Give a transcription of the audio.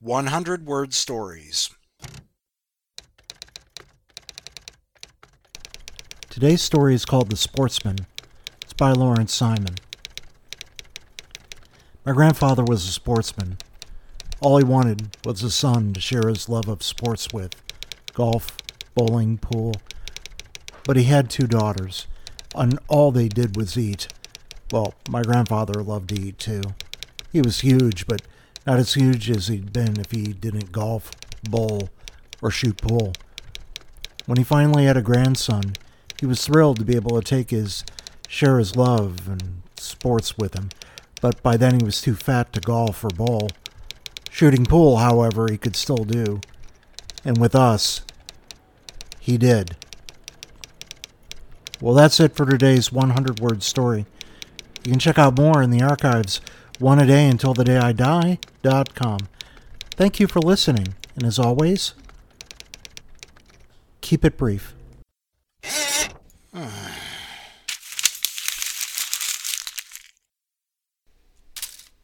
100-word stories. Today's story is called The Sportsman. It's by Lawrence Simon. My grandfather was a sportsman. All he wanted was a son to share his love of sports with: golf, bowling, pool. But he had 2 daughters, and all they did was eat. Well, my grandfather loved to eat too. He was huge, but not as huge as he'd been if he didn't golf, bowl, or shoot pool. When he finally had a grandson, he was thrilled to be able to share his love and sports with him, but by then he was too fat to golf or bowl. Shooting pool, however, he could still do. And with us, he did. Well, that's it for today's 100-word story. You can check out more in the archives, oneadayuntilthedayidi.com. Thank you for listening, and as always, keep it brief.